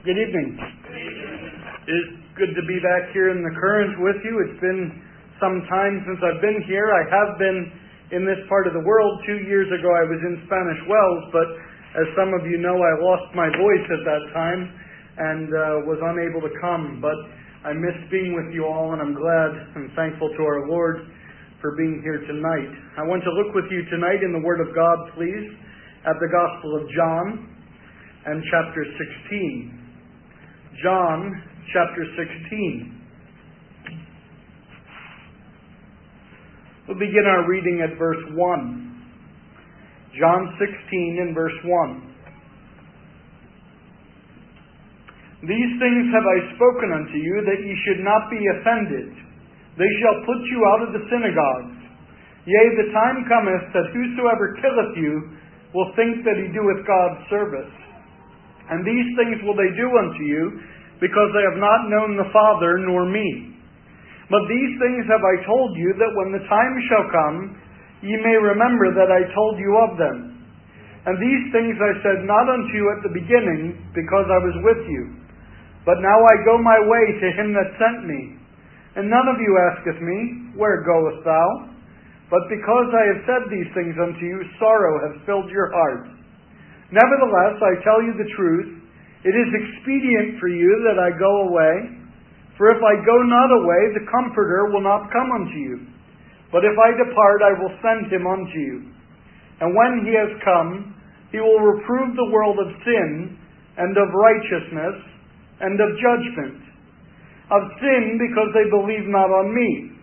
Good evening. It's good to be back here in the Current with you. It's been some time since I've been here. I have been in this part of the world. 2 years ago I was in Spanish Wells, but as some of you know, I lost my voice at that time and was unable to come. But I miss being with you all, and I'm glad and thankful to our Lord for being here tonight. I want to look with you tonight in the Word of God, please, at the Gospel of John and chapter 16. John chapter 16. We'll begin our reading at verse 1. John 16 and verse 1. These things have I spoken unto you, that ye should not be offended. They shall put you out of the synagogues. Yea, the time cometh that whosoever killeth you will think that he doeth God's service. And these things will they do unto you, because they have not known the Father nor me. But these things have I told you, that when the time shall come, ye may remember that I told you of them. And these things I said not unto you at the beginning, because I was with you. But now I go my way to him that sent me. And none of you asketh me, Where goest thou? But because I have said these things unto you, sorrow hath filled your heart. Nevertheless, I tell you the truth, it is expedient for you that I go away. For if I go not away, the Comforter will not come unto you. But if I depart, I will send him unto you. And when he has come, he will reprove the world of sin, and of righteousness, and of judgment. Of sin, because they believe not on me.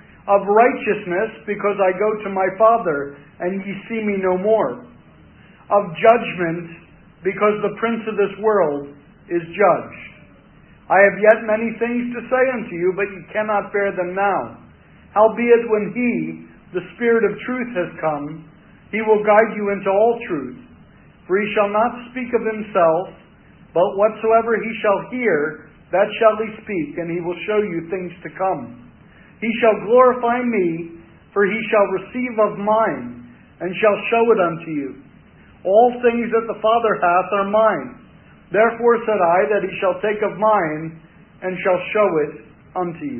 Of righteousness, because I go to my Father, and ye see me no more. Of judgment, because the prince of this world is judged. I have yet many things to say unto you, but ye cannot bear them now. Howbeit when he, the Spirit of truth, has come, he will guide you into all truth. For he shall not speak of himself, but whatsoever he shall hear, that shall he speak, and he will show you things to come. He shall glorify me, for he shall receive of mine, and shall show it unto you. All things that the Father hath are mine. Therefore said I, that he shall take of mine, and shall show it unto you.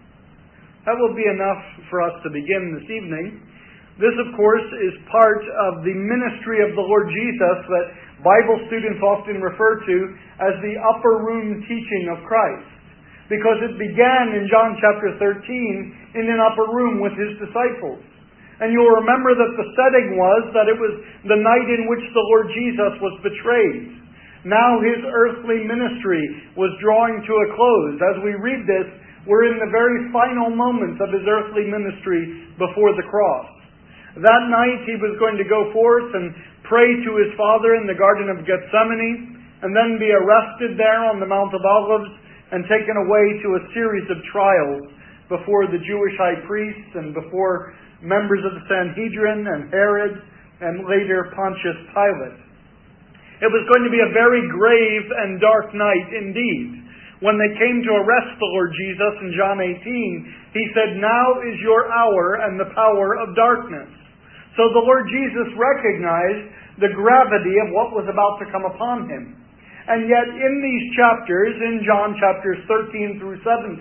That will be enough for us to begin this evening. This, of course, is part of the ministry of the Lord Jesus that Bible students often refer to as the upper room teaching of Christ. Because it began in John chapter 13 in an upper room with his disciples. And you'll remember that the setting was that it was the night in which the Lord Jesus was betrayed. Now his earthly ministry was drawing to a close. As we read this, we're in the very final moments of his earthly ministry before the cross. That night he was going to go forth and pray to his Father in the Garden of Gethsemane, and then be arrested there on the Mount of Olives and taken away to a series of trials before the Jewish high priests and before members of the Sanhedrin and Herod and later Pontius Pilate. It was going to be a very grave and dark night indeed. When they came to arrest the Lord Jesus in John 18, he said, Now is your hour and the power of darkness. So the Lord Jesus recognized the gravity of what was about to come upon him. And yet in these chapters, in John chapters 13 through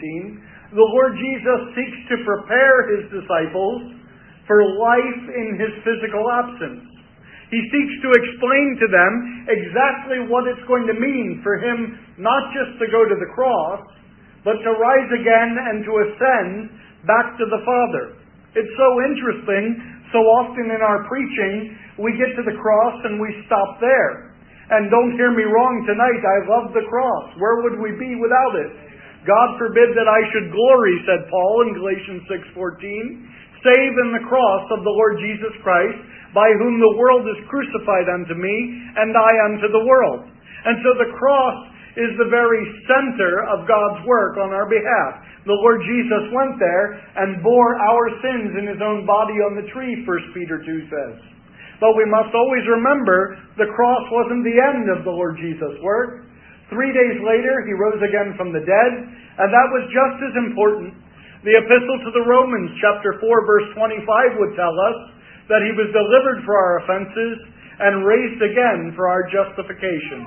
17, the Lord Jesus seeks to prepare his disciples for life in his physical absence. He seeks to explain to them exactly what it's going to mean for him not just to go to the cross, but to rise again and to ascend back to the Father. It's so interesting, so often in our preaching, we get to the cross and we stop there. And don't hear me wrong tonight, I love the cross. Where would we be without it? God forbid that I should glory, said Paul in Galatians 6:14. Save in the cross of the Lord Jesus Christ, by whom the world is crucified unto me, and I unto the world. And so the cross is the very center of God's work on our behalf. The Lord Jesus went there and bore our sins in his own body on the tree, 1 Peter 2 says. But we must always remember the cross wasn't the end of the Lord Jesus' work. 3 days later, he rose again from the dead, and that was just as important. The Epistle to the Romans, chapter 4, verse 25, would tell us that he was delivered for our offenses and raised again for our justification.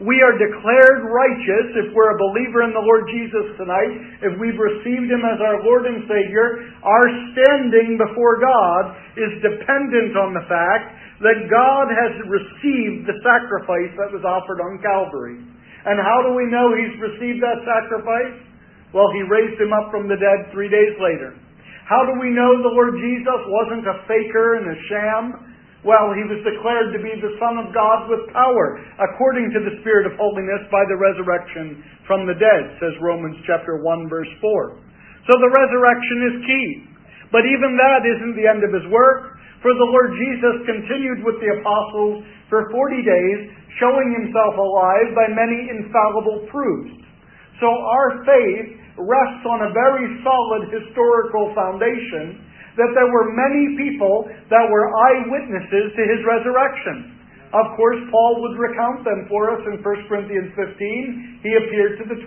We are declared righteous if we're a believer in the Lord Jesus tonight, if we've received Him as our Lord and Savior. Our standing before God is dependent on the fact that God has received the sacrifice that was offered on Calvary. And how do we know He's received that sacrifice? Well, He raised Him up from the dead 3 days later. How do we know the Lord Jesus wasn't a faker and a sham? Well, He was declared to be the Son of God with power, according to the Spirit of holiness by the resurrection from the dead, says Romans chapter 1, verse 4. So the resurrection is key. But even that isn't the end of His work, for the Lord Jesus continued with the apostles for 40 days, showing Himself alive by many infallible proofs. So our faith rests on a very solid historical foundation that there were many people that were eyewitnesses to His resurrection. Of course, Paul would recount them for us in 1 Corinthians 15. He appeared to the 12.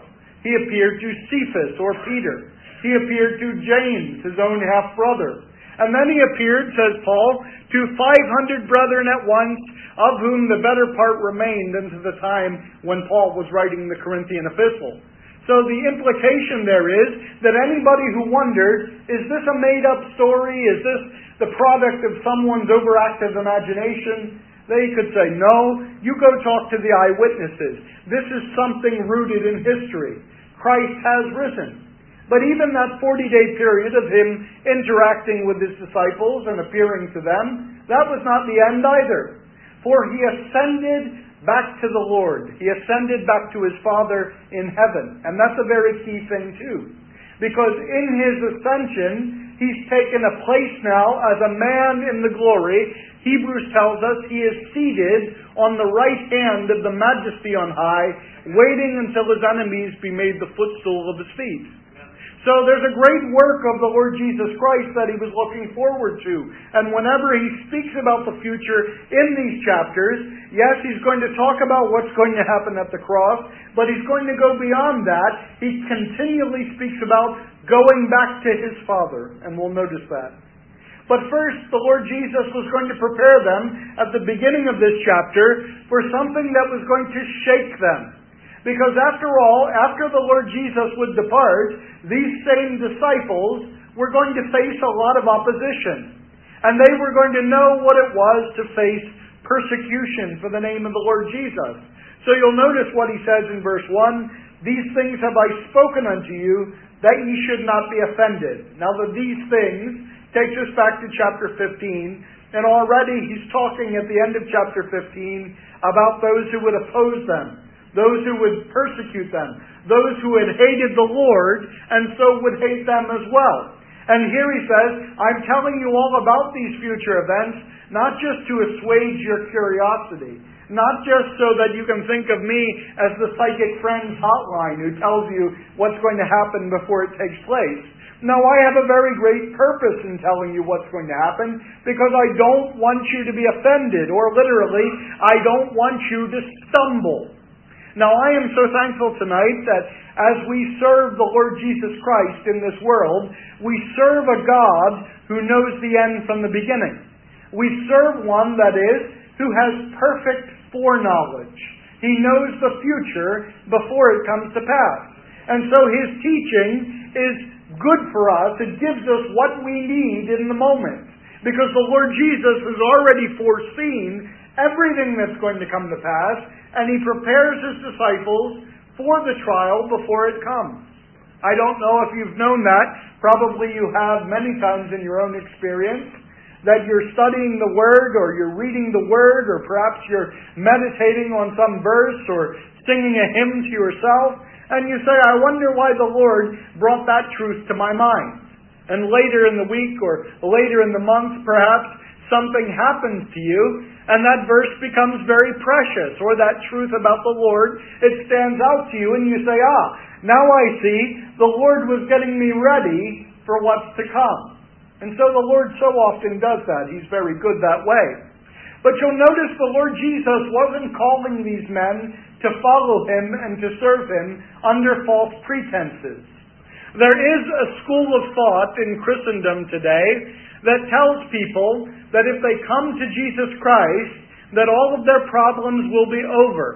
He appeared to Cephas or Peter. He appeared to James, his own half-brother. And then He appeared, says Paul, to 500 brethren at once, of whom the better part remained unto the time when Paul was writing the Corinthian epistle. So the implication there is that anybody who wondered, is this a made-up story? Is this the product of someone's overactive imagination? They could say, no, you go talk to the eyewitnesses. This is something rooted in history. Christ has risen. But even that 40-day period of Him interacting with His disciples and appearing to them, that was not the end either. For He ascended back to the Lord. He ascended back to His Father in heaven. And that's a very key thing too. Because in His ascension, He's taken a place now as a man in the glory. Hebrews tells us He is seated on the right hand of the Majesty on high, waiting until His enemies be made the footstool of His feet. So there's a great work of the Lord Jesus Christ that He was looking forward to. And whenever He speaks about the future in these chapters, yes, He's going to talk about what's going to happen at the cross, but He's going to go beyond that. He continually speaks about going back to His Father, and we'll notice that. But first, the Lord Jesus was going to prepare them at the beginning of this chapter for something that was going to shake them. Because after all, after the Lord Jesus would depart, these same disciples were going to face a lot of opposition. And they were going to know what it was to face persecution for the name of the Lord Jesus. So you'll notice what He says in verse 1, "These things have I spoken unto you, that ye should not be offended." Now these things takes us back to chapter 15, and already He's talking at the end of chapter 15 about those who would oppose them, those who would persecute them, those who had hated the Lord, and so would hate them as well. And here He says, I'm telling you all about these future events, not just to assuage your curiosity, not just so that you can think of me as the psychic friends hotline who tells you what's going to happen before it takes place. No, I have a very great purpose in telling you what's going to happen, because I don't want you to be offended, or literally, I don't want you to stumble. Now, I am so thankful tonight that as we serve the Lord Jesus Christ in this world, we serve a God who knows the end from the beginning. We serve one, that is, who has perfect foreknowledge. He knows the future before it comes to pass. And so His teaching is good for us. It gives us what we need in the moment. Because the Lord Jesus has already foreseen everything that's going to come to pass, and He prepares His disciples for the trial before it comes. I don't know if you've known that. Probably you have many times in your own experience, that you're studying the Word, or you're reading the Word, or perhaps you're meditating on some verse, or singing a hymn to yourself, and you say, I wonder why the Lord brought that truth to my mind. And later in the week, or later in the month, perhaps, something happens to you, and that verse becomes very precious, or that truth about the Lord, it stands out to you, and you say, now I see, the Lord was getting me ready for what's to come. And so the Lord so often does that. He's very good that way. But you'll notice the Lord Jesus wasn't calling these men to follow Him and to serve Him under false pretenses. There is a school of thought in Christendom today that tells people that if they come to Jesus Christ, that all of their problems will be over.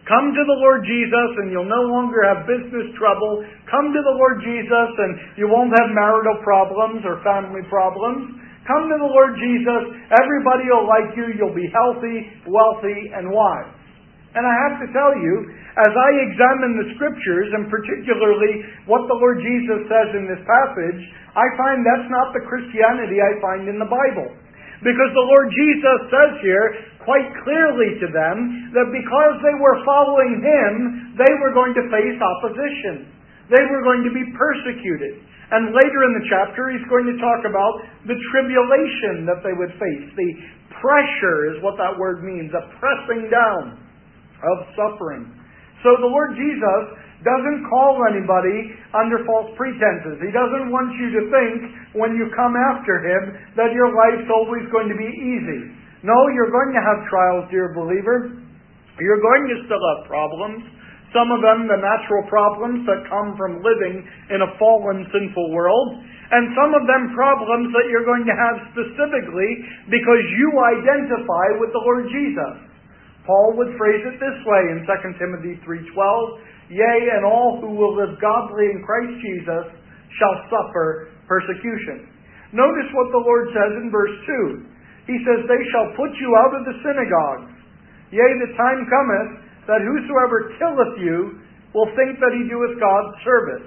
Come to the Lord Jesus and you'll no longer have business trouble. Come to the Lord Jesus and you won't have marital problems or family problems. Come to the Lord Jesus, everybody will like you, you'll be healthy, wealthy, and wise. And I have to tell you, as I examine the Scriptures, and particularly what the Lord Jesus says in this passage, I find that's not the Christianity I find in the Bible. Because the Lord Jesus says here quite clearly to them that because they were following Him, they were going to face opposition. They were going to be persecuted. And later in the chapter, He's going to talk about the tribulation that they would face. The pressure is what that word means, a pressing down of suffering. So the Lord Jesus doesn't call anybody under false pretenses. He doesn't want you to think when you come after Him that your life's always going to be easy. No, you're going to have trials, dear believer. You're going to still have problems. Some of them, the natural problems that come from living in a fallen, sinful world. And some of them problems that you're going to have specifically because you identify with the Lord Jesus. Paul would phrase it this way in 2 Timothy 3:12, Yea, and all who will live godly in Christ Jesus shall suffer persecution. Notice what the Lord says in verse 2. He says, They shall put you out of the synagogues. Yea, the time cometh that whosoever killeth you will think that he doeth God's service.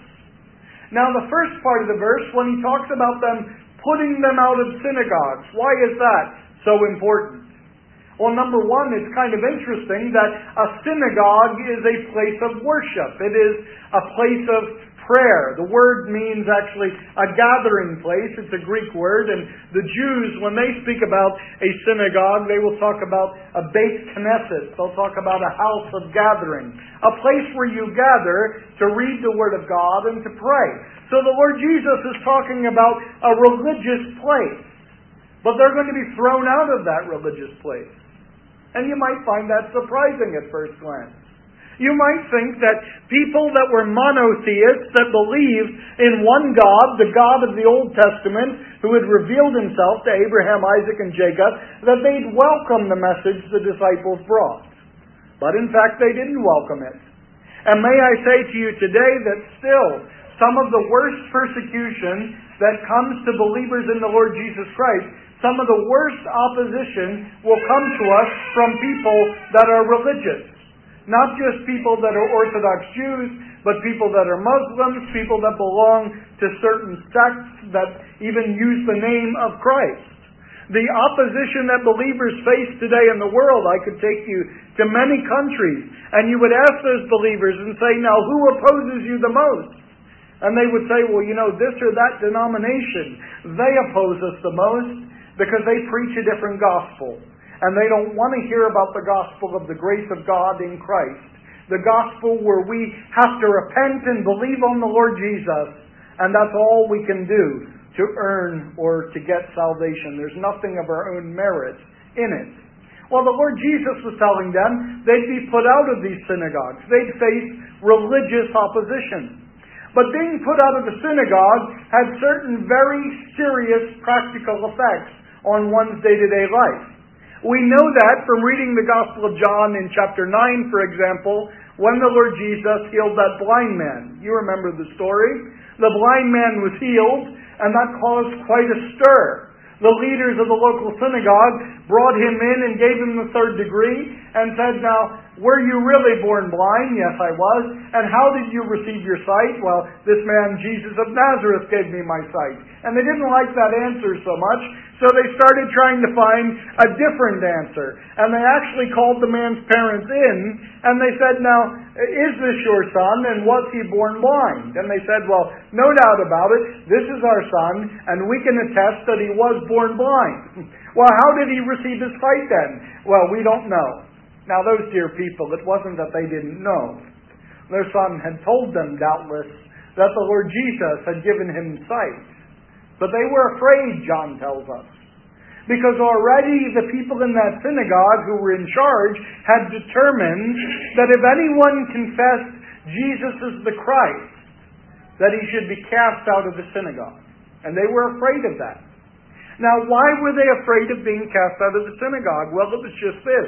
Now the first part of the verse, when he talks about them putting them out of synagogues, why is that so important? Well, number one, it's kind of interesting that a synagogue is a place of worship. It is a place of prayer. The word means actually a gathering place. It's a Greek word. And the Jews, when they speak about a synagogue, they will talk about a Beit Knesset. They'll talk about a house of gathering. A place where you gather to read the Word of God and to pray. So the Lord Jesus is talking about a religious place. But they're going to be thrown out of that religious place. And you might find that surprising at first glance. You might think that people that were monotheists, that believed in one God, the God of the Old Testament, who had revealed Himself to Abraham, Isaac, and Jacob, that they'd welcome the message the disciples brought. But in fact, they didn't welcome it. And may I say to you today that still, some of the worst persecution that comes to believers in the Lord Jesus Christ, some of the worst opposition will come to us from people that are religious. Not just people that are Orthodox Jews, but people that are Muslims, people that belong to certain sects that even use the name of Christ. The opposition that believers face today in the world, I could take you to many countries, and you would ask those believers and say, now who opposes you the most? And they would say, well, you know, this or that denomination, they oppose us the most, because they preach a different gospel. And they don't want to hear about the gospel of the grace of God in Christ. The gospel where we have to repent and believe on the Lord Jesus. And that's all we can do to earn or to get salvation. There's nothing of our own merit in it. Well, the Lord Jesus was telling them they'd be put out of these synagogues. They'd face religious opposition. But being put out of the synagogue had certain very serious practical effects on one's day-to-day life. We know that from reading the Gospel of John in chapter 9, for example, when the Lord Jesus healed that blind man. You remember the story? The blind man was healed, and that caused quite a stir. The leaders of the local synagogue brought him in and gave him the third degree and said, now, were you really born blind? Yes, I was. And how did you receive your sight? Well, this man, Jesus of Nazareth, gave me my sight. And they didn't like that answer so much, so they started trying to find a different answer. And they actually called the man's parents in, and they said, now, is this your son, and was he born blind? And they said, well, no doubt about it, this is our son, and we can attest that he was born blind. Well, how did he receive his sight then? Well, we don't know. Now, those dear people, it wasn't that they didn't know. Their son had told them, doubtless, that the Lord Jesus had given him sight. But they were afraid, John tells us. Because already the people in that synagogue who were in charge had determined that if anyone confessed Jesus as the Christ, that he should be cast out of the synagogue. And they were afraid of that. Now, why were they afraid of being cast out of the synagogue? Well, it was just this.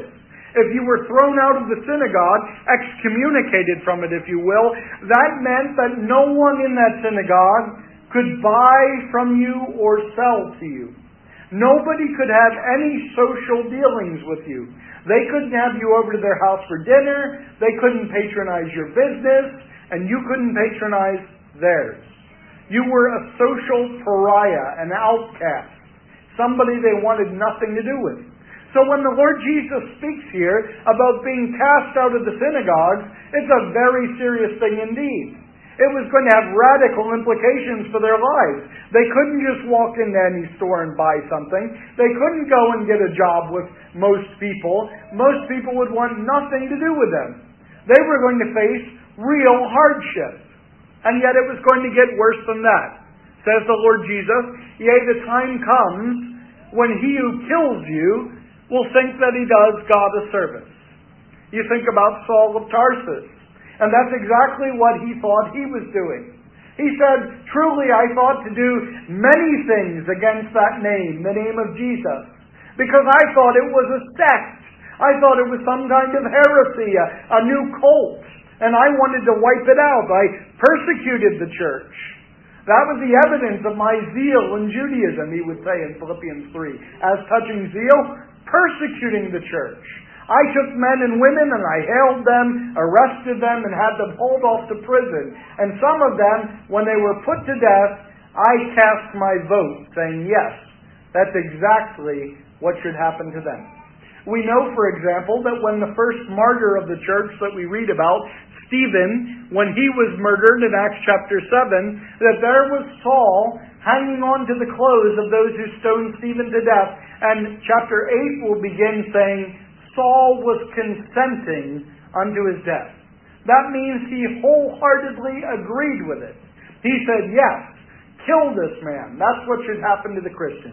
If you were thrown out of the synagogue, excommunicated from it, if you will, that meant that no one in that synagogue could buy from you or sell to you. Nobody could have any social dealings with you. They couldn't have you over to their house for dinner. They couldn't patronize your business, and you couldn't patronize theirs. You were a social pariah, an outcast, somebody they wanted nothing to do with. So when the Lord Jesus speaks here about being cast out of the synagogues, it's a very serious thing indeed. It was going to have radical implications for their lives. They couldn't just walk into any store and buy something. They couldn't go and get a job with most people. Most people would want nothing to do with them. They were going to face real hardship. And yet it was going to get worse than that. Says the Lord Jesus, "Yea, the time comes when he who kills you will think that he does God a service." You think about Saul of Tarsus. And that's exactly what he thought he was doing. He said, "Truly I thought to do many things against that name, the name of Jesus, because I thought it was a sect. I thought it was some kind of heresy, a new cult, and I wanted to wipe it out. I persecuted the church." That was the evidence of my zeal in Judaism, he would say in Philippians 3. As touching zeal, persecuting the church. I took men and women and I held them, arrested them, and had them hauled off to prison. And some of them, when they were put to death, I cast my vote, saying, yes, that's exactly what should happen to them. We know, for example, that when the first martyr of the church that we read about, Stephen, when he was murdered in Acts chapter 7, that there was Saul hanging on to the clothes of those who stoned Stephen to death. And chapter 8 will begin saying, Saul was consenting unto his death. That means he wholeheartedly agreed with it. He said, yes, kill this man. That's what should happen to the Christians.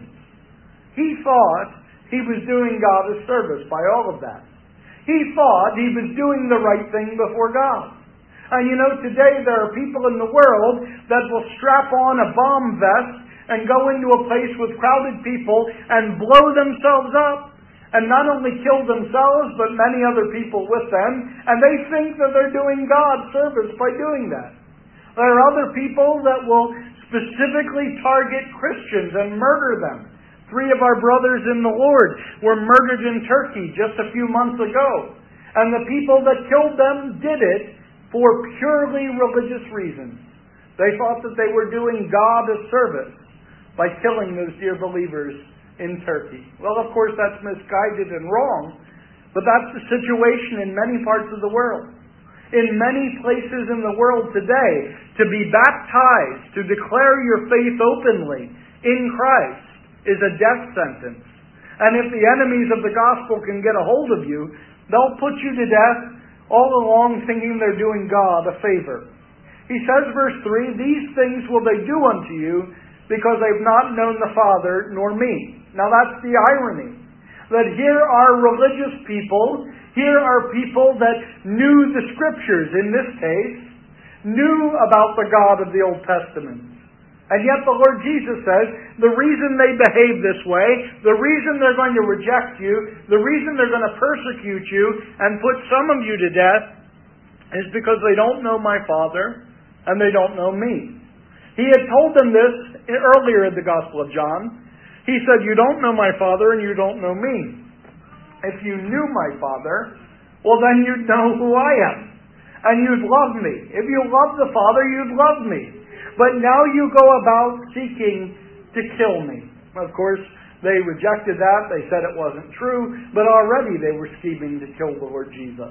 He thought he was doing God a service by all of that. He thought he was doing the right thing before God. And you know, today there are people in the world that will strap on a bomb vest and go into a place with crowded people and blow themselves up. And not only kill themselves, but many other people with them. And they think that they're doing God service by doing that. There are other people that will specifically target Christians and murder them. 3 of our brothers in the Lord were murdered in Turkey just a few months ago. And the people that killed them did it for purely religious reasons. They thought that they were doing God a service by killing those dear believers in Turkey. Well, of course, that's misguided and wrong, but that's the situation in many parts of the world. In many places in the world today, to be baptized, to declare your faith openly in Christ, is a death sentence. And if the enemies of the gospel can get a hold of you, they'll put you to death, all along thinking they're doing God a favor. He says, verse 3, "These things will they do unto you, because they've not known the Father nor me." Now that's the irony. That here are religious people, here are people that knew the Scriptures, in this case, knew about the God of the Old Testament. And yet the Lord Jesus says, the reason they behave this way, the reason they're going to reject you, the reason they're going to persecute you and put some of you to death, is because they don't know my Father and they don't know me. He had told them this earlier in the Gospel of John. He said, you don't know my Father and you don't know me. If you knew my Father, well then you'd know who I am. And you'd love me. If you love the Father, you'd love me. But now you go about seeking to kill me. Of course, they rejected that. They said it wasn't true. But already they were scheming to kill the Lord Jesus.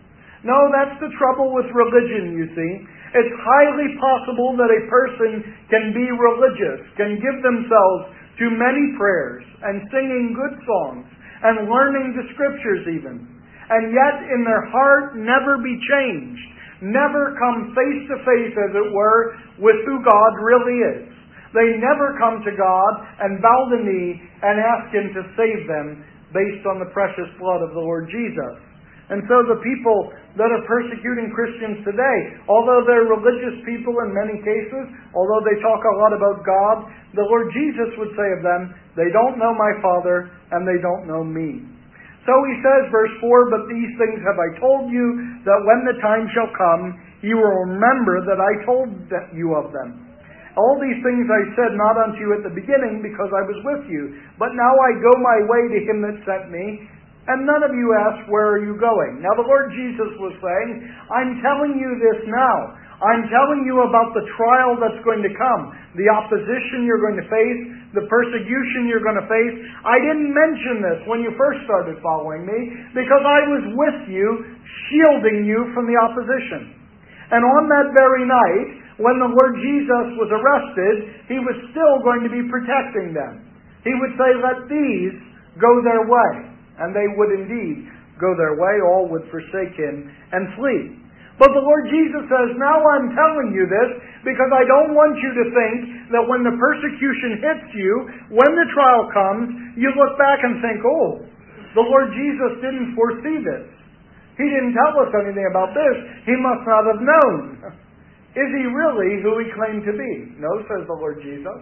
No, that's the trouble with religion, you see. It's highly possible that a person can be religious, can give themselves to many prayers and singing good songs and learning the Scriptures even, and yet in their heart never be changed, never come face to face, as it were, with who God really is. They never come to God and bow the knee and ask Him to save them based on the precious blood of the Lord Jesus. And so the people that are persecuting Christians today, although they're religious people in many cases, although they talk a lot about God, the Lord Jesus would say of them, they don't know my Father and they don't know me. So he says, verse 4, "But these things have I told you, that when the time shall come, you will remember that I told you of them. All these things I said not unto you at the beginning, because I was with you. But now I go my way to him that sent me, and none of you ask, where are you going?" Now the Lord Jesus was saying, I'm telling you this now. I'm telling you about the trial that's going to come, the opposition you're going to face, the persecution you're going to face. I didn't mention this when you first started following me, because I was with you, shielding you from the opposition. And on that very night, when the Lord Jesus was arrested, he was still going to be protecting them. He would say, "Let these go their way." And they would indeed go their way. All would forsake him and flee. But the Lord Jesus says, now I'm telling you this because I don't want you to think that when the persecution hits you, when the trial comes, you look back and think, oh, the Lord Jesus didn't foresee this. He didn't tell us anything about this. He must not have known. Is he really who he claimed to be? No, says the Lord Jesus.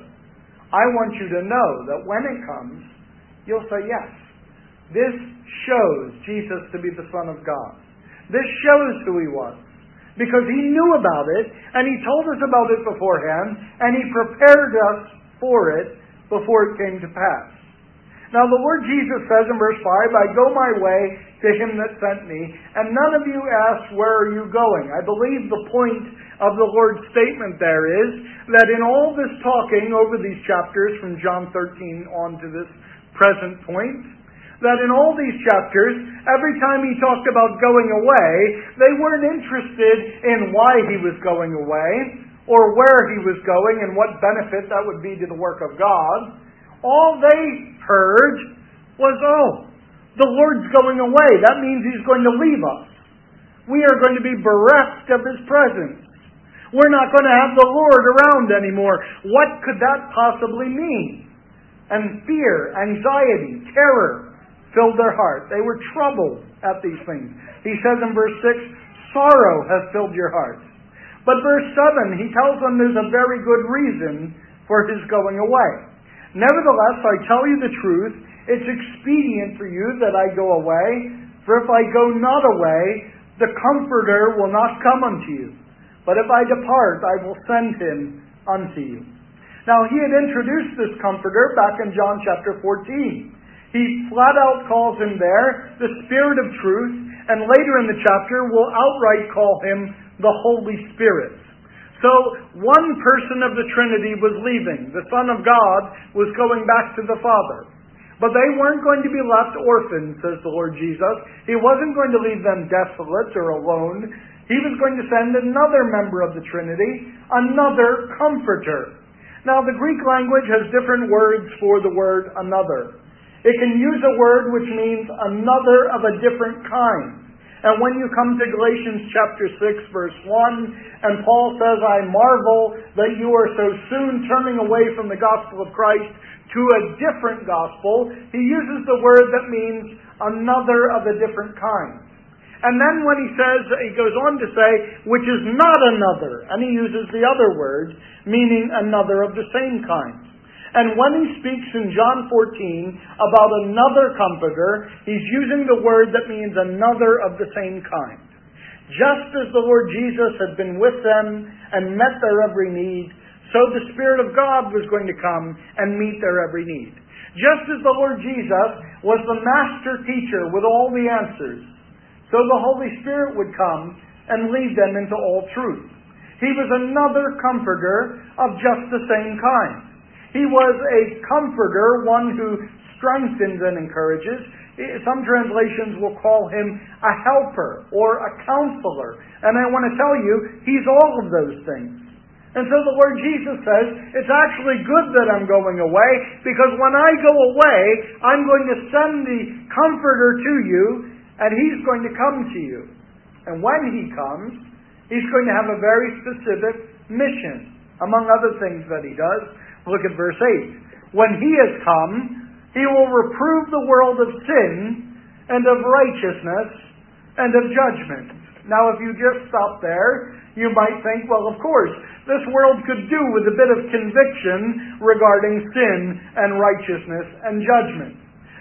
I want you to know that when it comes, you'll say yes. This shows Jesus to be the Son of God. This shows who he was. Because he knew about it, and he told us about it beforehand, and he prepared us for it before it came to pass. Now the Lord Jesus says in verse 5, I go my way to him that sent me, and none of you ask, where are you going? I believe the point of the Lord's statement there is that in all this talking over these chapters from John 13 on to this present point, that in all these chapters, every time he talked about going away, they weren't interested in why he was going away, or where he was going, and what benefit that would be to the work of God. All they heard was, oh, the Lord's going away. That means he's going to leave us. We are going to be bereft of his presence. We're not going to have the Lord around anymore. What could that possibly mean? And fear, anxiety, terror filled their heart. They were troubled at these things. He says in verse 6, sorrow has filled your heart. But verse 7, he tells them there's a very good reason for his going away. Nevertheless, I tell you the truth, it's expedient for you that I go away, for if I go not away, the Comforter will not come unto you. But if I depart, I will send him unto you. Now, he had introduced this Comforter back in John chapter 14. He flat out calls him there the Spirit of Truth, and later in the chapter will outright call him the Holy Spirit. So, one person of the Trinity was leaving. The Son of God was going back to the Father. But they weren't going to be left orphans, says the Lord Jesus. He wasn't going to leave them desolate or alone. He was going to send another member of the Trinity, another Comforter. Now, the Greek language has different words for the word another. It can use a word which means another of a different kind. And when you come to Galatians chapter 6, verse 1, and Paul says, I marvel that you are so soon turning away from the gospel of Christ to a different gospel, he uses the word that means another of a different kind. And then when he says, he goes on to say, which is not another, and he uses the other word, meaning another of the same kind. And when he speaks in John 14 about another Comforter, he's using the word that means another of the same kind. Just as the Lord Jesus had been with them and met their every need, so the Spirit of God was going to come and meet their every need. Just as the Lord Jesus was the master teacher with all the answers, so the Holy Spirit would come and lead them into all truth. He was another Comforter of just the same kind. He was a comforter, one who strengthens and encourages. Some translations will call him a helper or a counselor. And I want to tell you, he's all of those things. And so the Lord Jesus says, it's actually good that I'm going away, because when I go away, I'm going to send the Comforter to you, and he's going to come to you. And when he comes, he's going to have a very specific mission, among other things that he does. Look at verse 8. When he has come, he will reprove the world of sin and of righteousness and of judgment. Now, if you just stop there, you might think, well, of course, this world could do with a bit of conviction regarding sin and righteousness and judgment.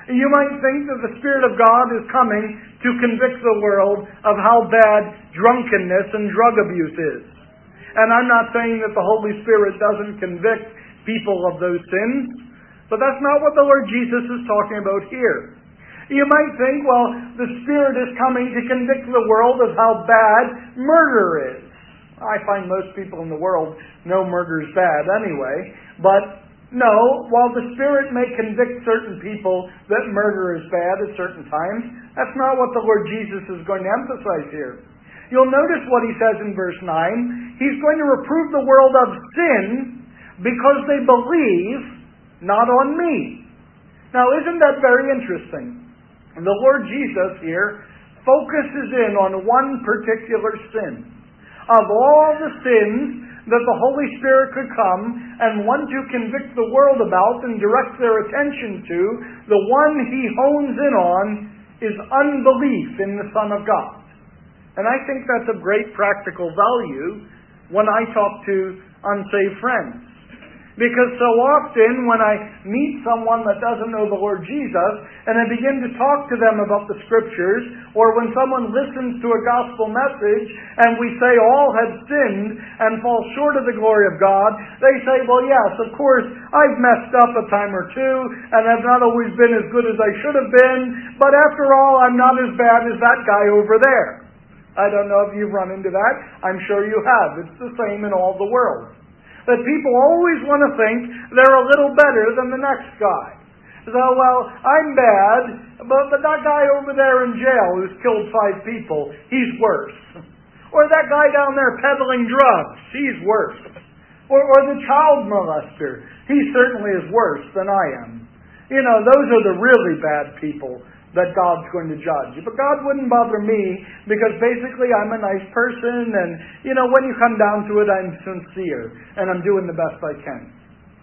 You might think that the Spirit of God is coming to convict the world of how bad drunkenness and drug abuse is. And I'm not saying that the Holy Spirit doesn't convict people of those sins, but that's not what the Lord Jesus is talking about here. You might think, well, the Spirit is coming to convict the world of how bad murder is. I find most people in the world know murder is bad anyway, but no, while the Spirit may convict certain people that murder is bad at certain times, that's not what the Lord Jesus is going to emphasize here. You'll notice what he says in verse 9. He's going to reprove the world of sin because they believe not on me. Now, isn't that very interesting? And the Lord Jesus here focuses in on one particular sin. Of all the sins that the Holy Spirit could come and want to convict the world about and direct their attention to, the one he hones in on is unbelief in the Son of God. And I think that's of great practical value when I talk to unsaved friends. Because so often when I meet someone that doesn't know the Lord Jesus and I begin to talk to them about the Scriptures, or when someone listens to a gospel message and we say all have sinned and fall short of the glory of God, they say, well, yes, of course, I've messed up a time or two and I've not always been as good as I should have been, but after all, I'm not as bad as that guy over there. I don't know if you've run into that. I'm sure you have. It's the same in all the world. That people always want to think they're a little better than the next guy. So, well, I'm bad, but that guy over there in jail who's killed 5 people, he's worse. Or that guy down there peddling drugs, he's worse. Or the child molester, he certainly is worse than I am. You know, those are the really bad people that God's going to judge. But God wouldn't bother me because basically I'm a nice person and, you know, when you come down to it, I'm sincere and I'm doing the best I can.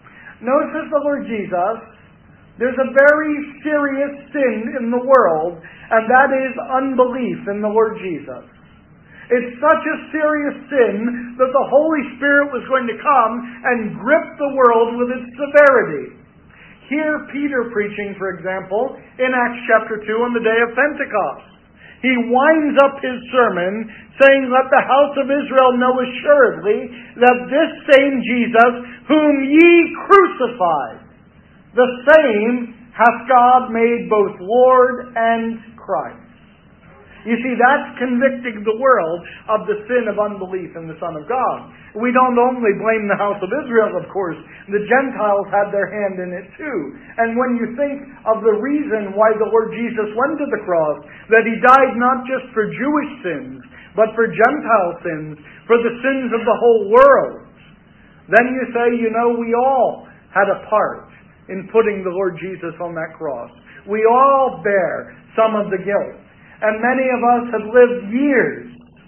Notice the Lord Jesus, there's a very serious sin in the world, and that is unbelief in the Lord Jesus. It's such a serious sin that the Holy Spirit was going to come and grip the world with its severity. Hear Peter preaching, for example, in Acts chapter 2 on the day of Pentecost. He winds up his sermon saying, let the house of Israel know assuredly that this same Jesus, whom ye crucified, the same hath God made both Lord and Christ. You see, that's convicting the world of the sin of unbelief in the Son of God. We don't only blame the house of Israel, of course. The Gentiles had their hand in it too. And when you think of the reason why the Lord Jesus went to the cross, that He died not just for Jewish sins, but for Gentile sins, for the sins of the whole world, then you say, you know, we all had a part in putting the Lord Jesus on that cross. We all bear some of the guilt. And many of us have lived years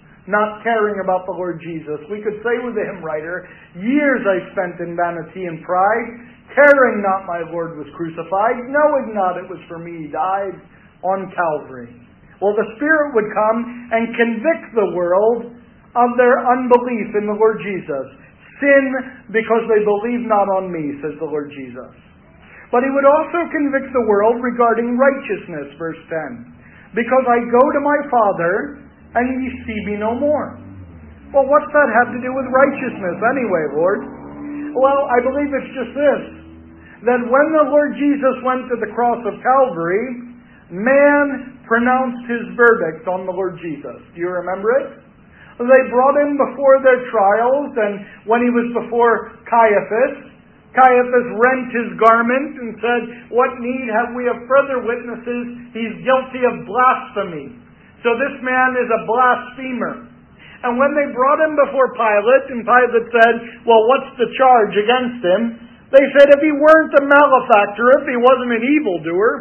not caring about the Lord Jesus. We could say with the hymn writer, years I spent in vanity and pride, caring not my Lord was crucified, knowing not it was for me He died on Calvary. Well, the Spirit would come and convict the world of their unbelief in the Lord Jesus. Sin because they believe not on me, says the Lord Jesus. But He would also convict the world regarding righteousness, verse 10. Because I go to my Father, and ye see me no more. Well, what's that have to do with righteousness anyway, Lord? Well, I believe it's just this. That when the Lord Jesus went to the cross of Calvary, man pronounced his verdict on the Lord Jesus. Do you remember it? They brought Him before their trials, and when He was before Caiaphas rent his garment and said, what need have we of further witnesses? He's guilty of blasphemy. So this man is a blasphemer. And when they brought Him before Pilate, and Pilate said, well, what's the charge against Him? They said, if He weren't a malefactor, if He wasn't an evildoer,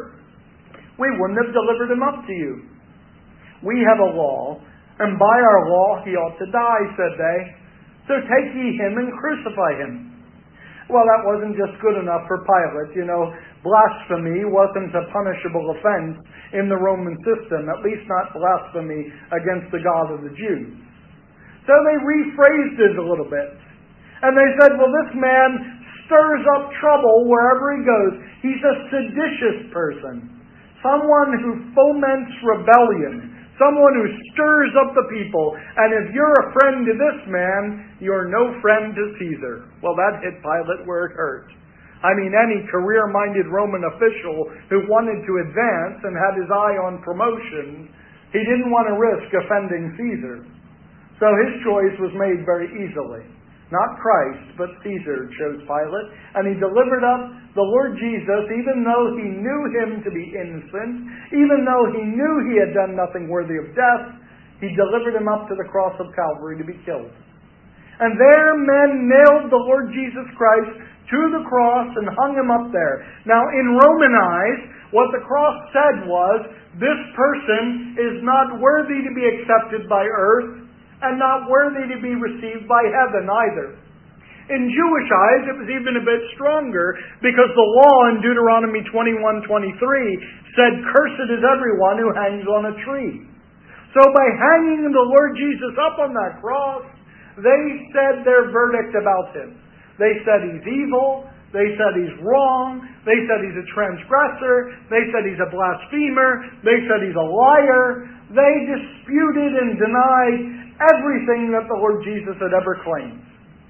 we wouldn't have delivered Him up to you. We have a law, and by our law He ought to die, said they. So take ye Him and crucify Him. Well, that wasn't just good enough for Pilate. You know, blasphemy wasn't a punishable offense in the Roman system, at least not blasphemy against the God of the Jews. So they rephrased it a little bit. And they said, well, this man stirs up trouble wherever he goes. He's a seditious person. someone who foments rebellion, someone who stirs up the people. And if you're a friend to this man, you're no friend to Caesar. Well, that hit Pilate where it hurt. I mean, any career-minded Roman official who wanted to advance and had his eye on promotion, he didn't want to risk offending Caesar. So his choice was made very easily. Not Christ, but Caesar chose Pilate. And he delivered up the Lord Jesus, even though he knew him to be innocent, even though he knew he had done nothing worthy of death, he delivered him up to the cross of Calvary to be killed. And there men nailed the Lord Jesus Christ to the cross and hung him up there. Now, in Roman eyes, what the cross said was, this person is not worthy to be accepted by earth, and not worthy to be received by heaven either. In Jewish eyes, it was even a bit stronger, because the law in Deuteronomy 21:23 said, "Cursed is everyone who hangs on a tree." So by hanging the Lord Jesus up on that cross, they said their verdict about him. They said he's evil, they said he's wrong, they said he's a transgressor, they said he's a blasphemer, they said he's a liar. They disputed and denied everything that the Lord Jesus had ever claimed.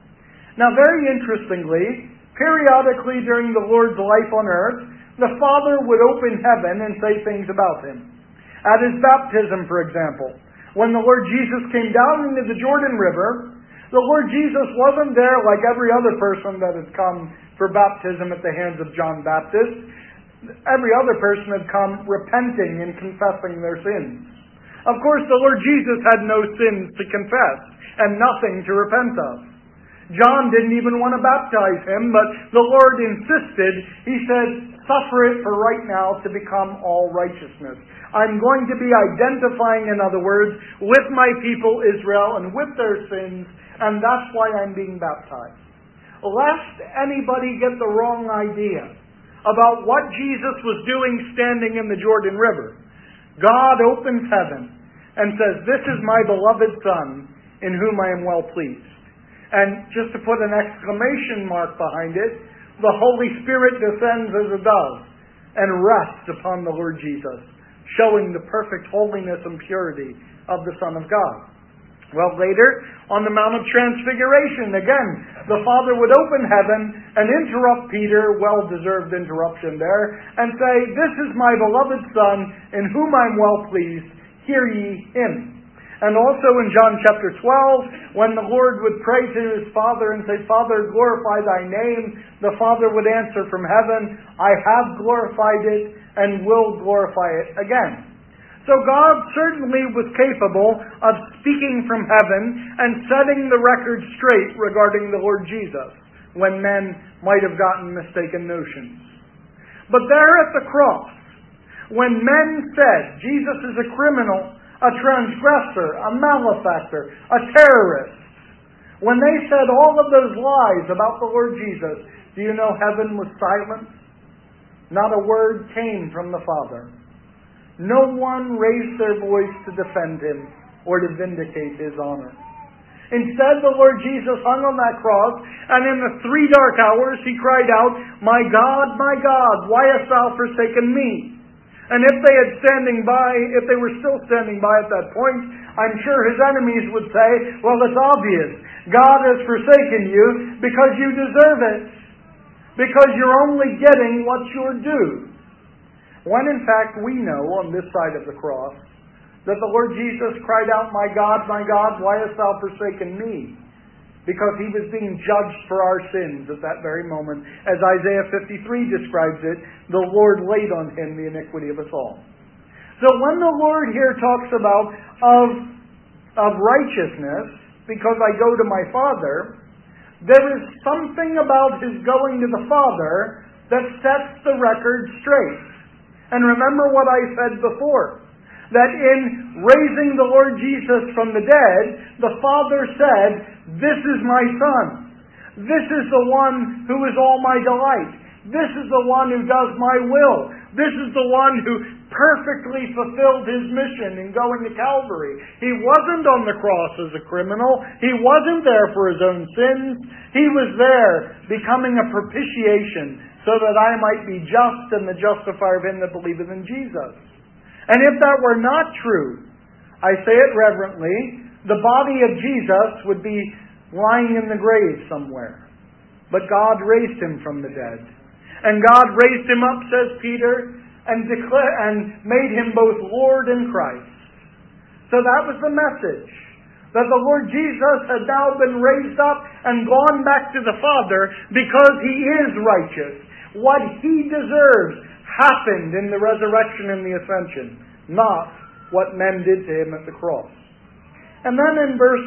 Now, very interestingly, periodically during the Lord's life on earth, the Father would open heaven and say things about him. At his baptism, for example, when the Lord Jesus came down into the Jordan River, the Lord Jesus wasn't there like every other person that had come for baptism at the hands of John Baptist. Every other person had come repenting and confessing their sins. Of course, the Lord Jesus had no sins to confess and nothing to repent of. John didn't even want to baptize him, but the Lord insisted. He said, "Suffer it for right now to become all righteousness." I'm going to be identifying, in other words, with my people Israel and with their sins, and that's why I'm being baptized. Lest anybody get the wrong idea about what Jesus was doing standing in the Jordan River, God opens heaven and says, "This is my beloved Son, in whom I am well pleased." And just to put an exclamation mark behind it, the Holy Spirit descends as a dove and rests upon the Lord Jesus, showing the perfect holiness and purity of the Son of God. Well, later, on the Mount of Transfiguration, again, the Father would open heaven and interrupt Peter, well-deserved interruption there, and say, "This is my beloved Son, in whom I am well pleased. Hear ye him." And also in John chapter 12, when the Lord would pray to his Father and say, "Father, glorify thy name," the Father would answer from heaven, "I have glorified it and will glorify it again." So God certainly was capable of speaking from heaven and setting the record straight regarding the Lord Jesus, when men might have gotten mistaken notions. But there at the cross, when men said Jesus is a criminal, a transgressor, a malefactor, a terrorist, when they said all of those lies about the Lord Jesus, do you know heaven was silent? Not a word came from the Father. No one raised their voice to defend him or to vindicate his honor. Instead, the Lord Jesus hung on that cross, and in the 3 dark hours he cried out, my God, why hast thou forsaken me?" And if they were still standing by at that point, I'm sure his enemies would say, "Well, it's obvious. God has forsaken you because you deserve it. Because you're only getting what you're due." When in fact we know on this side of the cross that the Lord Jesus cried out, my God, why hast thou forsaken me?" Because he was being judged for our sins at that very moment. As Isaiah 53 describes it, the Lord laid on him the iniquity of us all. So when the Lord here talks about of righteousness, because I go to my Father, there is something about his going to the Father that sets the record straight. And remember what I said before, that in raising the Lord Jesus from the dead, the Father said, "This is my Son. This is the one who is all my delight. This is the one who does my will. This is the one who perfectly fulfilled his mission in going to Calvary." He wasn't on the cross as a criminal. He wasn't there for his own sins. He was there becoming a propitiation, so that I might be just and the justifier of him that believeth in Jesus. And if that were not true, I say it reverently, the body of Jesus would be lying in the grave somewhere. But God raised him from the dead. And God raised him up, says Peter, and made him both Lord and Christ. So that was the message. That the Lord Jesus had now been raised up and gone back to the Father because he is righteous. What he deserves happened in the resurrection and the ascension, not what men did to him at the cross. And then in verse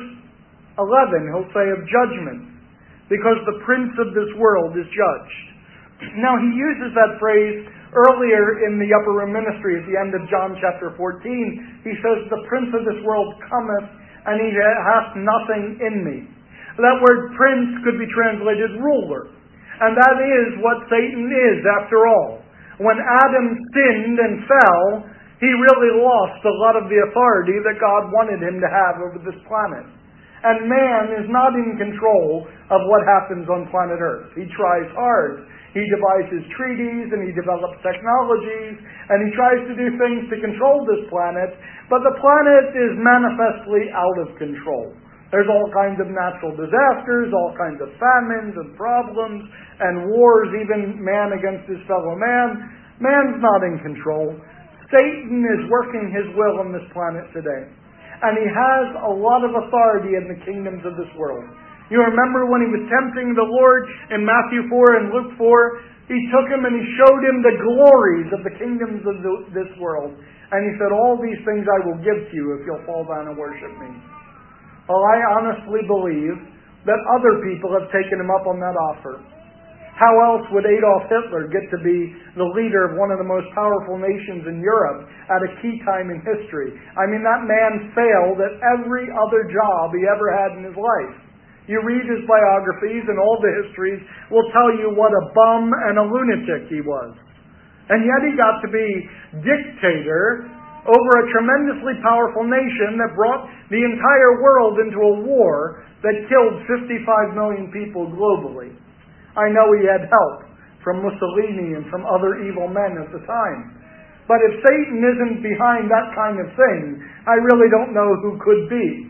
11, he'll say of judgment, because the prince of this world is judged. Now he uses that phrase earlier in the upper room ministry at the end of John chapter 14. He says, the prince of this world cometh, and he hath nothing in me. That word prince could be translated ruler. And that is what Satan is, after all. When Adam sinned and fell, he really lost a lot of the authority that God wanted him to have over this planet. And man is not in control of what happens on planet Earth. He tries hard. He devises treaties and he develops technologies and he tries to do things to control this planet, but the planet is manifestly out of control. There's all kinds of natural disasters, all kinds of famines and problems and wars, even man against his fellow man. Man's not in control. Satan is working his will on this planet today. And he has a lot of authority in the kingdoms of this world. You remember when he was tempting the Lord in Matthew 4 and Luke 4, he took him and he showed him the glories of the kingdoms of this world. And he said, all these things I will give to you if you'll fall down and worship me. Well, I honestly believe that other people have taken him up on that offer. How else would Adolf Hitler get to be the leader of one of the most powerful nations in Europe at a key time in history? I mean, that man failed at every other job he ever had in his life. You read his biographies and all the histories will tell you what a bum and a lunatic he was. And yet he got to be dictator over a tremendously powerful nation that brought the entire world into a war that killed 55 million people globally. I know he had help from Mussolini and from other evil men at the time. But if Satan isn't behind that kind of thing, I really don't know who could be.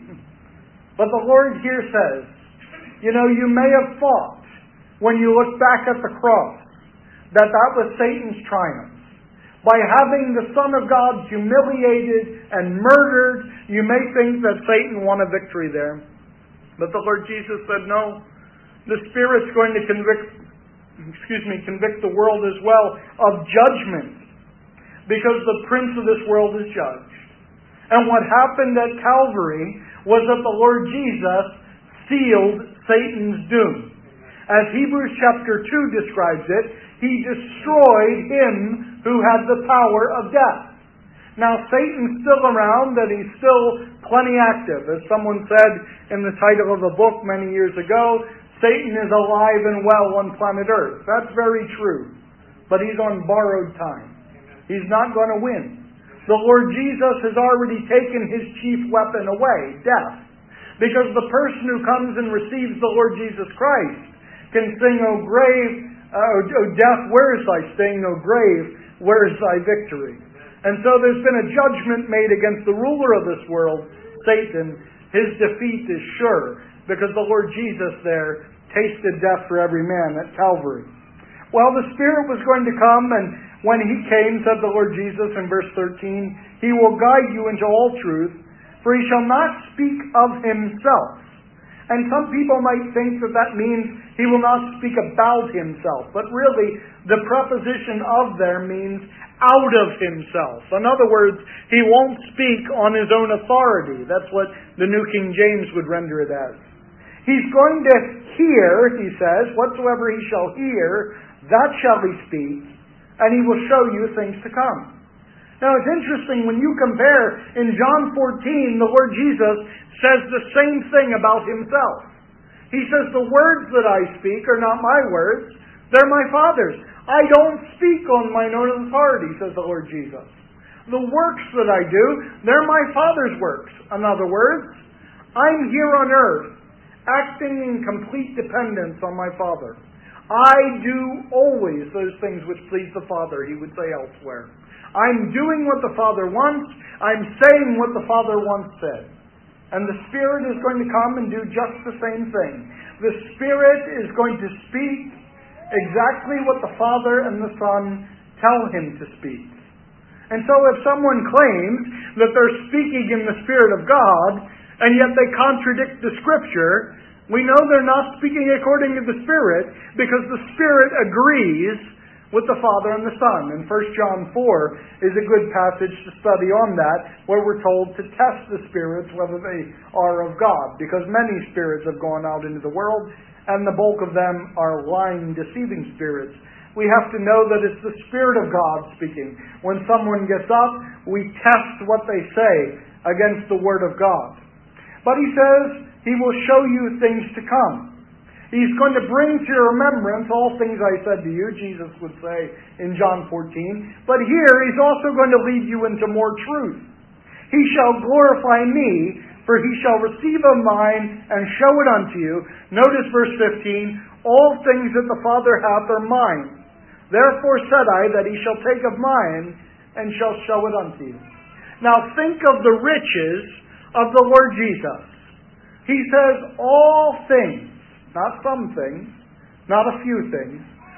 But the Lord here says, you know, you may have thought, when you look back at the cross, that was Satan's triumph. By having the Son of God humiliated and murdered, you may think that Satan won a victory there. But the Lord Jesus said, no, the Spirit's going to convict the world as well of judgment, because the prince of this world is judged. And what happened at Calvary was that the Lord Jesus sealed Satan's doom. As Hebrews chapter 2 describes it, he destroyed him who had the power of death. Now, Satan's still around and he's still plenty active. As someone said in the title of a book many years ago, Satan is alive and well on planet Earth. That's very true. But he's on borrowed time. He's not going to win. The Lord Jesus has already taken his chief weapon away, death. Because the person who comes and receives the Lord Jesus Christ can sing, O death, where is thy sting? O grave, where is thy victory? And so there's been a judgment made against the ruler of this world, Satan. His defeat is sure, because the Lord Jesus there tasted death for every man at Calvary. Well, the Spirit was going to come, and when He came, said the Lord Jesus in verse 13, He will guide you into all truth, for He shall not speak of Himself. And some people might think that that means He will not speak about Himself. But really, the preposition of there means out of Himself. In other words, He won't speak on His own authority. That's what the New King James would render it as. He's going to hear, He says, whatsoever He shall hear, that shall He speak, and He will show you things to come. Now it's interesting when you compare, in John 14, the Lord Jesus says the same thing about Himself. He says, the words that I speak are not my words, they're my Father's. I don't speak on mine own authority, says the Lord Jesus. The works that I do, they're my Father's works. In other words, I'm here on earth, acting in complete dependence on my Father. I do always those things which please the Father, he would say elsewhere. I'm doing what the Father wants. I'm saying what the Father once said. And the Spirit is going to come and do just the same thing. The Spirit is going to speak exactly what the Father and the Son tell him to speak. And so if someone claims that they're speaking in the Spirit of God, and yet they contradict the Scripture, we know they're not speaking according to the Spirit, because the Spirit agrees with the Father and the Son. And 1 John 4 is a good passage to study on that, where we're told to test the spirits whether they are of God, because many spirits have gone out into the world, and the bulk of them are lying, deceiving spirits. We have to know that it's the Spirit of God speaking. When someone gets up, we test what they say against the Word of God. But he says he will show you things to come. He's going to bring to your remembrance all things I said to you, Jesus would say in John 14. But here he's also going to lead you into more truth. He shall glorify me, for he shall receive of mine and show it unto you. Notice verse 15, all things that the Father hath are mine. Therefore said I that he shall take of mine and shall show it unto you. Now think of the riches of the Lord Jesus. He says all things, not some things, not a few things.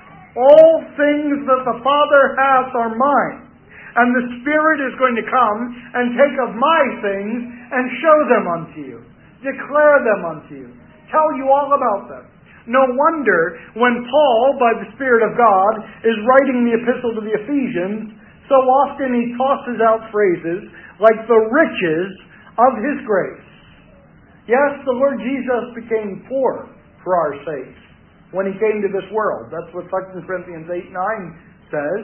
All things that the Father hath are mine. And the Spirit is going to come and take of my things and show them unto you. Declare them unto you. Tell you all about them. No wonder when Paul, by the Spirit of God, is writing the epistle to the Ephesians, so often he tosses out phrases like the riches of His grace. Yes, the Lord Jesus became poor for our sakes when He came to this world. That's what 2 Corinthians 8:9 says.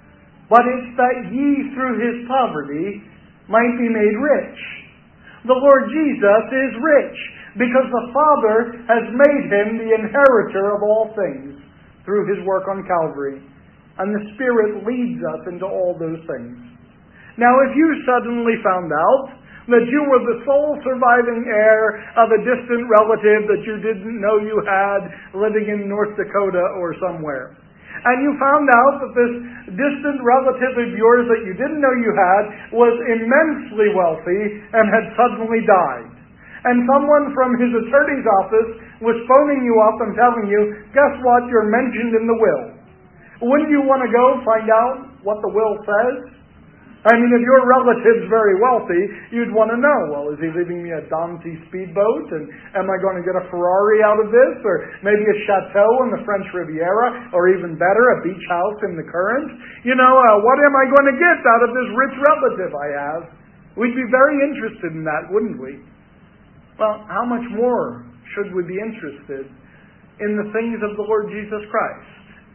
But it's that ye through His poverty might be made rich. The Lord Jesus is rich because the Father has made Him the inheritor of all things through His work on Calvary. And the Spirit leads us into all those things. Now, if you suddenly found out that you were the sole surviving heir of a distant relative that you didn't know you had living in North Dakota or somewhere, and you found out that this distant relative of yours that you didn't know you had was immensely wealthy and had suddenly died, and someone from his attorney's office was phoning you up and telling you, guess what, you're mentioned in the will. Wouldn't you want to go find out what the will says? I mean, if your relative's very wealthy, you'd want to know, well, is he leaving me a Dante speedboat? And am I going to get a Ferrari out of this? Or maybe a chateau on the French Riviera? Or even better, a beach house in the current? What am I going to get out of this rich relative I have? We'd be very interested in that, wouldn't we? Well, how much more should we be interested in the things of the Lord Jesus Christ?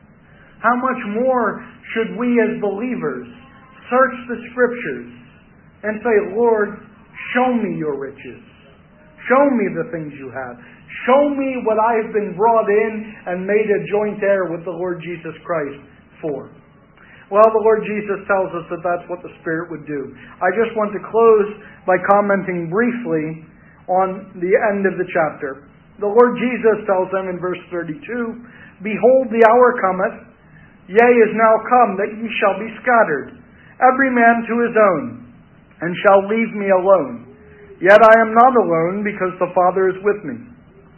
How much more should we as believers search the Scriptures and say, Lord, show me your riches. Show me the things you have. Show me what I have been brought in and made a joint heir with the Lord Jesus Christ for. Well, the Lord Jesus tells us that that's what the Spirit would do. I just want to close by commenting briefly on the end of the chapter. The Lord Jesus tells them in verse 32, behold, the hour cometh, yea, is now come, that ye shall be scattered, every man to his own, and shall leave me alone. Yet I am not alone, because the Father is with me.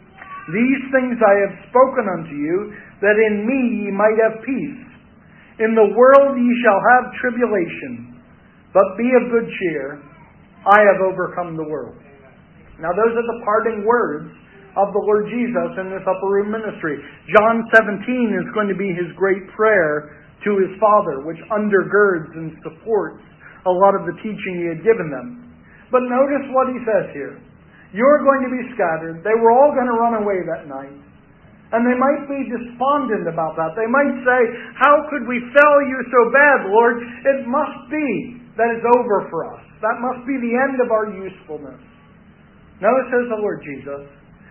These things I have spoken unto you, that in me ye might have peace. In the world ye shall have tribulation, but be of good cheer. I have overcome the world. Now those are the parting words of the Lord Jesus in this upper room ministry. John 17 is going to be His great prayer to His Father, which undergirds and supports a lot of the teaching He had given them. But notice what He says here. You're going to be scattered. They were all going to run away that night. And they might be despondent about that. They might say, how could we fail you so bad, Lord? It must be that it's over for us. That must be the end of our usefulness. Notice, says the Lord Jesus,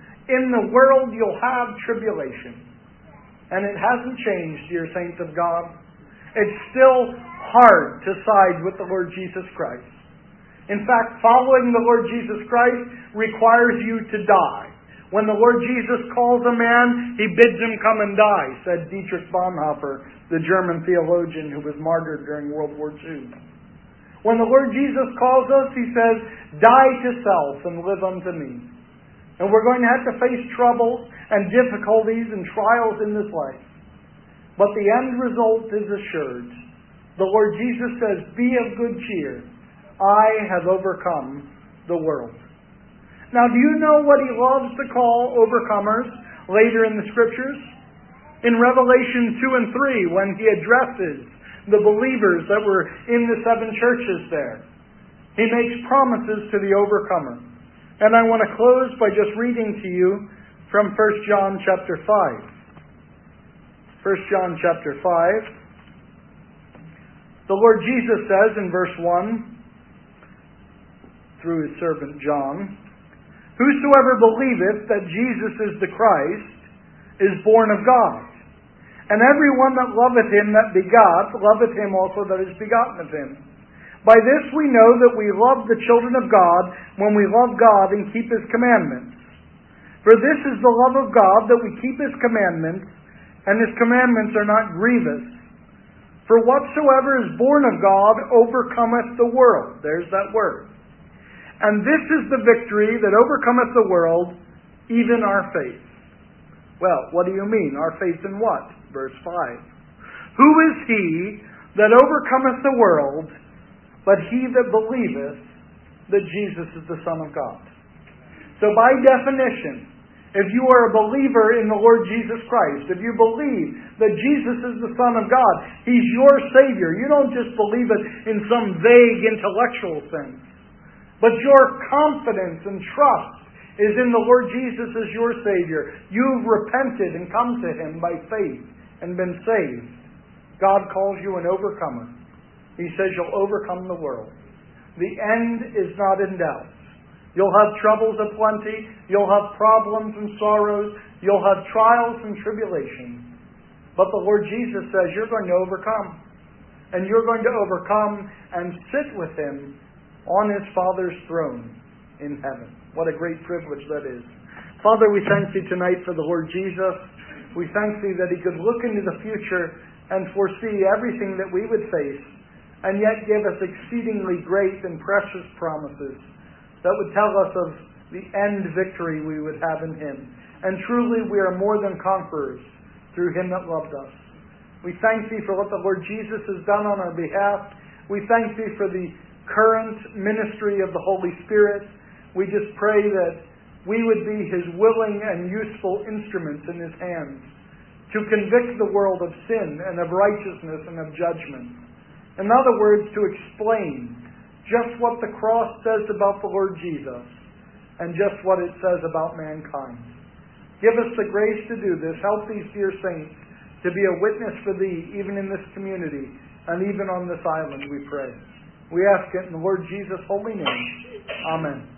in the world you'll have tribulation. And it hasn't changed, dear saints of God. It's still hard to side with the Lord Jesus Christ. In fact, following the Lord Jesus Christ requires you to die. When the Lord Jesus calls a man, He bids him come and die, said Dietrich Bonhoeffer, the German theologian who was martyred during World War II. When the Lord Jesus calls us, He says, die to self and live unto me. And we're going to have to face troubles and difficulties and trials in this life. But the end result is assured. The Lord Jesus says, be of good cheer. I have overcome the world. Now, do you know what He loves to call overcomers later in the Scriptures? In Revelation 2 and 3, when He addresses the believers that were in the 7 churches there, He makes promises to the overcomer. And I want to close by just reading to you from 1 John chapter 5. 1 John chapter 5. The Lord Jesus says in verse 1, through His servant John, whosoever believeth that Jesus is the Christ is born of God. And every one that loveth Him that begot, loveth Him also that is begotten of Him. By this we know that we love the children of God, when we love God and keep His commandments. For this is the love of God, that we keep His commandments, and His commandments are not grievous. For whatsoever is born of God overcometh the world. There's that word. And this is the victory that overcometh the world, even our faith. Well, what do you mean? Our faith in what? Verse 5. Who is he that overcometh the world, but he that believeth that Jesus is the Son of God? So by definition, if you are a believer in the Lord Jesus Christ, if you believe that Jesus is the Son of God, He's your Savior. You don't just believe it in some vague intellectual sense. But your confidence and trust is in the Lord Jesus as your Savior. You've repented and come to Him by faith and been saved. God calls you an overcomer. He says you'll overcome the world. The end is not in doubt. You'll have troubles aplenty. You'll have problems and sorrows. You'll have trials and tribulations. But the Lord Jesus says you're going to overcome. And you're going to overcome and sit with Him on His Father's throne in heaven. What a great privilege that is. Father, we thank Thee tonight for the Lord Jesus. We thank Thee that He could look into the future and foresee everything that we would face, and yet give us exceedingly great and precious promises that would tell us of the end victory we would have in Him. And truly we are more than conquerors through Him that loved us. We thank Thee for what the Lord Jesus has done on our behalf. We thank Thee for the current ministry of the Holy Spirit. We just pray that we would be His willing and useful instruments in His hands to convict the world of sin and of righteousness and of judgment. In other words, to explain just what the cross says about the Lord Jesus and just what it says about mankind. Give us the grace to do this. Help these dear saints to be a witness for Thee even in this community and even on this island, we pray. We ask it in the Lord Jesus' holy name. Amen.